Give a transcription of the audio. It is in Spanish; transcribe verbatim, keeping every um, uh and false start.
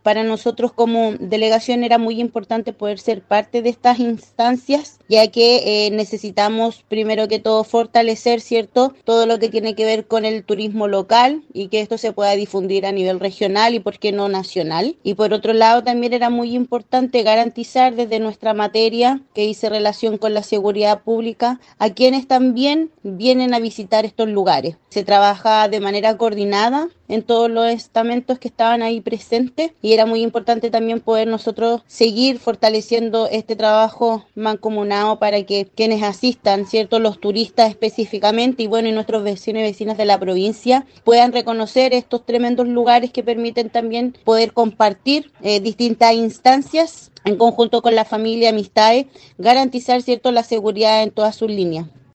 Para nosotros como delegación era muy importante poder ser parte de estas instancias, ya que eh, necesitamos primero que todo fortalecer, ¿cierto?, todo lo que tiene que ver con el turismo local y que esto se pueda difundir a nivel regional y por qué no nacional. Y por otro lado también era muy importante garantizar desde nuestra materia que hice relación con la seguridad pública a quienes también vienen a visitar estos lugares. Se trabaja de manera coordinada en todos los estamentos que estaban ahí presentes y era muy importante también poder nosotros seguir fortaleciendo este trabajo mancomunado para que quienes asistan, ¿cierto?, los turistas específicamente y bueno, y nuestros vecinos y vecinas de la provincia puedan reconocer estos tremendos lugares que permiten también poder compartir eh, distintas instancias en conjunto con la familia, amistades, garantizar, ¿cierto?, la seguridad en todas sus líneas.